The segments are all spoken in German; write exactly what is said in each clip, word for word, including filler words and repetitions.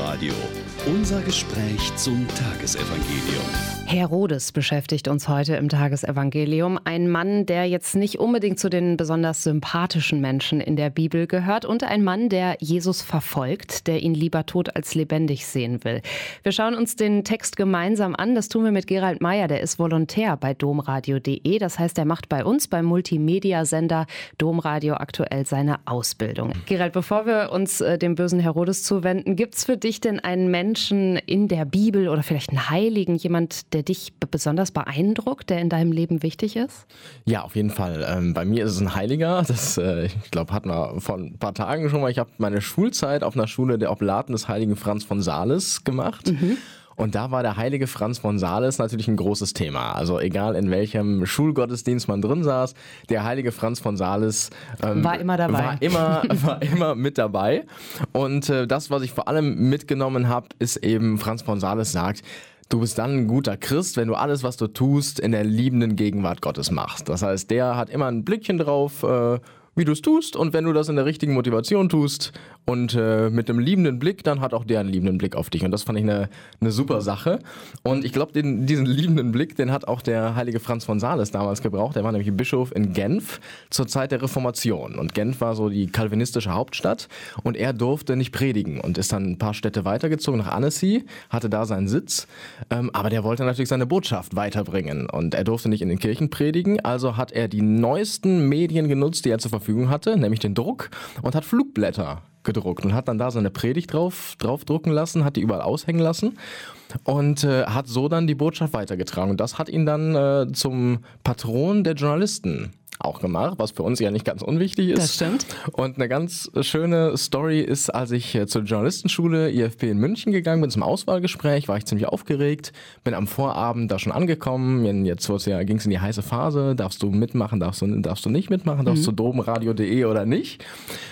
Domradio. Unser Gespräch zum Tagesevangelium. Herodes beschäftigt uns heute im Tagesevangelium. Ein Mann, der jetzt nicht unbedingt zu den besonders sympathischen Menschen in der Bibel gehört und ein Mann, der Jesus verfolgt, der ihn lieber tot als lebendig sehen will. Wir schauen uns den Text gemeinsam an. Das tun wir mit Gerald Meyer, der ist Volontär bei domradio punkt de. Das heißt, er macht bei uns beim Multimedia-Sender Domradio aktuell seine Ausbildung. Gerald, bevor wir uns äh, dem bösen Herodes zuwenden, gibt es für dich denn einen Menschen in der Bibel oder vielleicht einen Heiligen, jemand, der dich besonders beeindruckt, der in deinem Leben wichtig ist? Ja, auf jeden Fall. Ähm, bei mir ist es ein Heiliger. Das, äh, ich glaube, hatten wir vor ein paar Tagen schon mal. Ich habe meine Schulzeit auf einer Schule der Oblaten des heiligen Franz von Sales gemacht. Mhm. Und da war der heilige Franz von Sales natürlich ein großes Thema. Also egal in welchem Schulgottesdienst man drin saß, der heilige Franz von Sales ähm, war immer dabei. War immer, war immer mit dabei. Und äh, das, was ich vor allem mitgenommen habe, ist eben, Franz von Sales sagt, du bist dann ein guter Christ, wenn du alles, was du tust, in der liebenden Gegenwart Gottes machst. Das heißt, der hat immer ein Blickchen drauf, äh, wie du es tust, und wenn du das in der richtigen Motivation tust und äh, mit einem liebenden Blick, dann hat auch der einen liebenden Blick auf dich, und das fand ich eine, eine super Sache. Und ich glaube, diesen liebenden Blick, den hat auch der heilige Franz von Sales damals gebraucht. Der war nämlich Bischof in Genf zur Zeit der Reformation, und Genf war so die calvinistische Hauptstadt, und er durfte nicht predigen und ist dann ein paar Städte weitergezogen nach Annecy, hatte da seinen Sitz, ähm, aber der wollte natürlich seine Botschaft weiterbringen, und er durfte nicht in den Kirchen predigen, also hat er die neuesten Medien genutzt, die er zur Verfügung hatte, nämlich den Druck, und hat Flugblätter gedruckt und hat dann da seine Predigt drauf, drauf drucken lassen, hat die überall aushängen lassen und äh, hat so dann die Botschaft weitergetragen. Und das hat ihn dann äh, zum Patron der Journalisten auch gemacht, was für uns ja nicht ganz unwichtig ist. Das stimmt. Und eine ganz schöne Story ist, als ich äh, zur Journalistenschule I F P in München gegangen bin zum Auswahlgespräch, war ich ziemlich aufgeregt, bin am Vorabend da schon angekommen, jetzt ja, ging es in die heiße Phase, darfst du mitmachen, darfst du, darfst du nicht mitmachen, darfst mhm. du domradio punkt de oder nicht?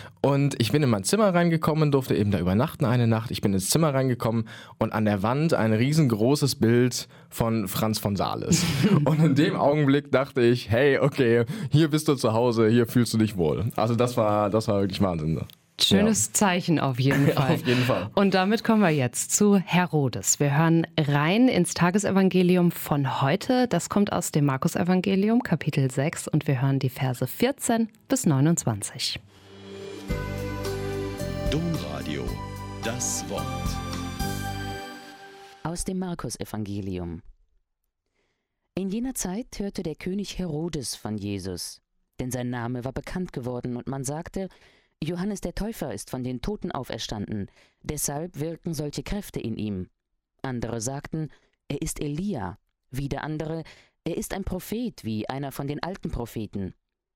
Und ich bin in mein Zimmer reingekommen, durfte eben da übernachten eine Nacht. Ich bin ins Zimmer reingekommen und an der Wand ein riesengroßes Bild von Franz von Sales. Und in dem Augenblick dachte ich, hey, okay, hier bist du zu Hause, hier fühlst du dich wohl. Also das war, das war wirklich Wahnsinn. Schönes ja. Zeichen auf jeden Fall. Auf jeden Fall. Und damit kommen wir jetzt zu Herodes. Wir hören rein ins Tagesevangelium von heute. Das kommt aus dem Markus-Evangelium, Kapitel sechs, und wir hören die Verse vierzehn bis neunundzwanzig. Domradio, das Wort. Aus dem Markus-Evangelium. In jener Zeit hörte der König Herodes von Jesus, denn sein Name war bekannt geworden, und man sagte, Johannes der Täufer ist von den Toten auferstanden, deshalb wirken solche Kräfte in ihm. Andere sagten, er ist Elia, wieder andere, er ist ein Prophet wie einer von den alten Propheten.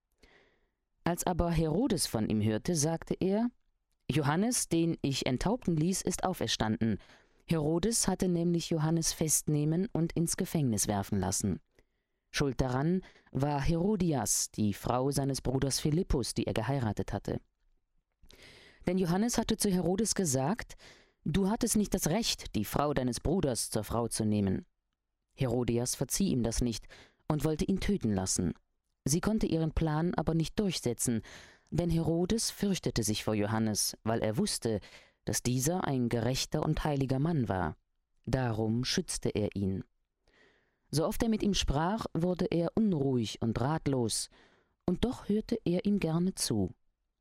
Als aber Herodes von ihm hörte, sagte er, Johannes, den ich enthaupten ließ, ist auferstanden. Herodes hatte nämlich Johannes festnehmen und ins Gefängnis werfen lassen. Schuld daran war Herodias, die Frau seines Bruders Philippus, die er geheiratet hatte. Denn Johannes hatte zu Herodes gesagt, du hattest nicht das Recht, die Frau deines Bruders zur Frau zu nehmen. Herodias verzieh ihm das nicht und wollte ihn töten lassen. Sie konnte ihren Plan aber nicht durchsetzen, denn Herodes fürchtete sich vor Johannes, weil er wusste, dass dieser ein gerechter und heiliger Mann war. Darum schützte er ihn. So oft er mit ihm sprach, wurde er unruhig und ratlos, und doch hörte er ihm gerne zu.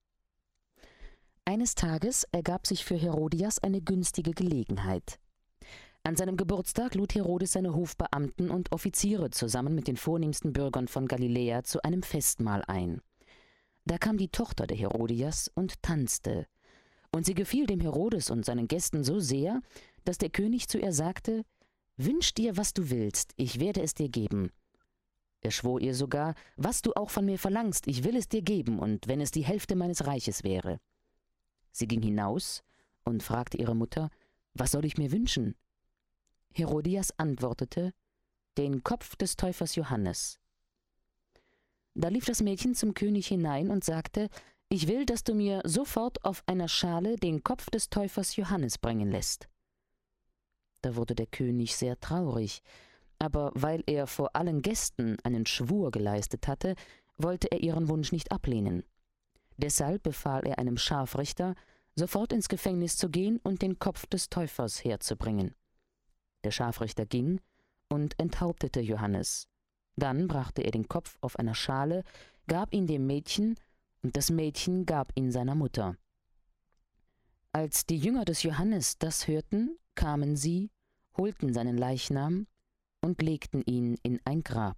Eines Tages ergab sich für Herodias eine günstige Gelegenheit. An seinem Geburtstag lud Herodes seine Hofbeamten und Offiziere zusammen mit den vornehmsten Bürgern von Galiläa zu einem Festmahl ein. Da kam die Tochter der Herodias und tanzte, und sie gefiel dem Herodes und seinen Gästen so sehr, dass der König zu ihr sagte, »Wünsch dir, was du willst, ich werde es dir geben.« Er schwor ihr sogar, »Was du auch von mir verlangst, ich will es dir geben, und wenn es die Hälfte meines Reiches wäre.« Sie ging hinaus und fragte ihre Mutter, »Was soll ich mir wünschen?« Herodias antwortete, »Den Kopf des Täufers Johannes.« Da lief das Mädchen zum König hinein und sagte, »Ich will, dass du mir sofort auf einer Schale den Kopf des Täufers Johannes bringen lässt.« Da wurde der König sehr traurig, aber weil er vor allen Gästen einen Schwur geleistet hatte, wollte er ihren Wunsch nicht ablehnen. Deshalb befahl er einem Scharfrichter, sofort ins Gefängnis zu gehen und den Kopf des Täufers herzubringen. Der Scharfrichter ging und enthauptete Johannes. Dann brachte er den Kopf auf einer Schale, gab ihn dem Mädchen, und das Mädchen gab ihn seiner Mutter. Als die Jünger des Johannes das hörten, kamen sie, holten seinen Leichnam und legten ihn in ein Grab.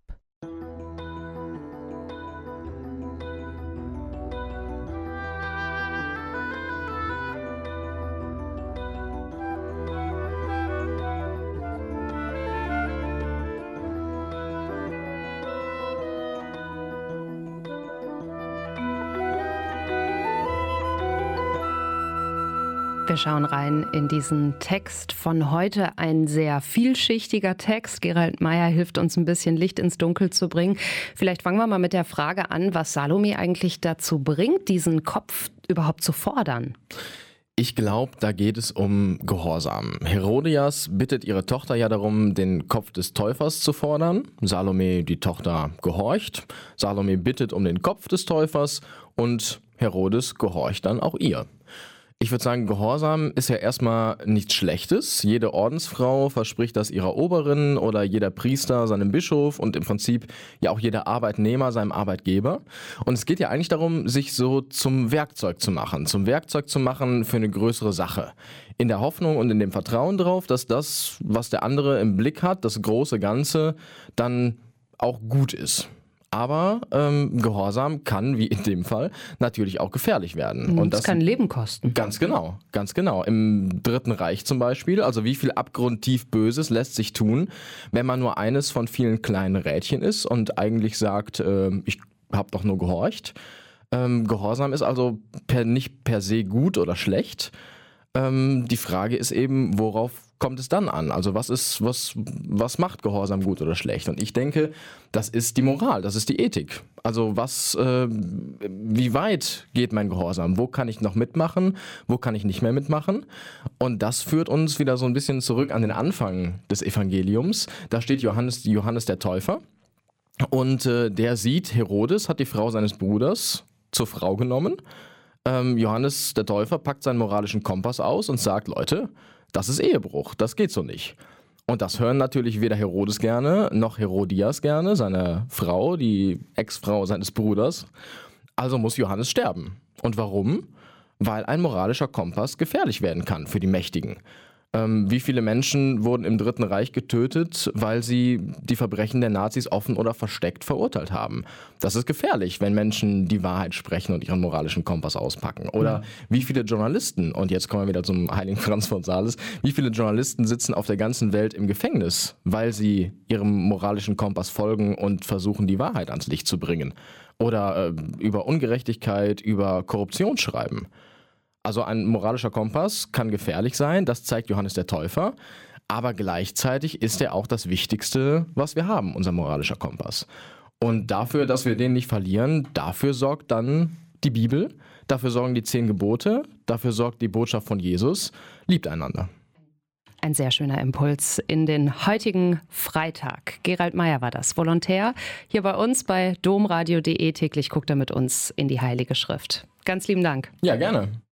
Wir schauen rein in diesen Text von heute. Ein sehr vielschichtiger Text. Gerald Meyer hilft uns ein bisschen Licht ins Dunkel zu bringen. Vielleicht fangen wir mal mit der Frage an, was Salome eigentlich dazu bringt, diesen Kopf überhaupt zu fordern. Ich glaube, da geht es um Gehorsam. Herodias bittet ihre Tochter ja darum, den Kopf des Täufers zu fordern. Salome, die Tochter, gehorcht. Salome bittet um den Kopf des Täufers und Herodes gehorcht dann auch ihr. Ich würde sagen, Gehorsam ist ja erstmal nichts Schlechtes. Jede Ordensfrau verspricht das ihrer Oberin oder jeder Priester seinem Bischof und im Prinzip ja auch jeder Arbeitnehmer seinem Arbeitgeber. Und es geht ja eigentlich darum, sich so zum Werkzeug zu machen, zum Werkzeug zu machen für eine größere Sache. In der Hoffnung und in dem Vertrauen darauf, dass das, was der andere im Blick hat, das große Ganze, dann auch gut ist. Aber ähm, Gehorsam kann, wie in dem Fall, natürlich auch gefährlich werden. Und das, das kann Leben kosten. Ganz genau, ganz genau. Im Dritten Reich zum Beispiel, also wie viel abgrundtief Böses lässt sich tun, wenn man nur eines von vielen kleinen Rädchen ist und eigentlich sagt, äh, ich habe doch nur gehorcht. Ähm, Gehorsam ist also per, nicht per se gut oder schlecht. Ähm, die Frage ist eben, worauf kommt es dann an? Also was ist, was, was macht Gehorsam gut oder schlecht? Und ich denke, das ist die Moral, das ist die Ethik. Also was, äh, wie weit geht mein Gehorsam? Wo kann ich noch mitmachen? Wo kann ich nicht mehr mitmachen? Und das führt uns wieder so ein bisschen zurück an den Anfang des Evangeliums. Da steht Johannes, Johannes der Täufer und äh, der sieht, Herodes hat die Frau seines Bruders zur Frau genommen. Ähm, Johannes der Täufer packt seinen moralischen Kompass aus und sagt, Leute, das ist Ehebruch, das geht so nicht. Und das hören natürlich weder Herodes gerne, noch Herodias gerne, seine Frau, die Ex-Frau seines Bruders. Also muss Johannes sterben. Und warum? Weil ein moralischer Kompass gefährlich werden kann für die Mächtigen. Ähm, wie viele Menschen wurden im Dritten Reich getötet, weil sie die Verbrechen der Nazis offen oder versteckt verurteilt haben? Das ist gefährlich, wenn Menschen die Wahrheit sprechen und ihren moralischen Kompass auspacken. Oder ja. Wie viele Journalisten, und jetzt kommen wir wieder zum heiligen Franz von Sales, wie viele Journalisten sitzen auf der ganzen Welt im Gefängnis, weil sie ihrem moralischen Kompass folgen und versuchen, die Wahrheit ans Licht zu bringen? Oder äh, über Ungerechtigkeit, über Korruption schreiben? Also ein moralischer Kompass kann gefährlich sein, das zeigt Johannes der Täufer, aber gleichzeitig ist er auch das Wichtigste, was wir haben, unser moralischer Kompass. Und dafür, dass wir den nicht verlieren, dafür sorgt dann die Bibel, dafür sorgen die zehn Gebote, dafür sorgt die Botschaft von Jesus, liebt einander. Ein sehr schöner Impuls in den heutigen Freitag. Gerald Meyer war das, Volontär, hier bei uns bei domradio punkt de. Täglich guckt er mit uns in die Heilige Schrift. Ganz lieben Dank. Ja, gerne.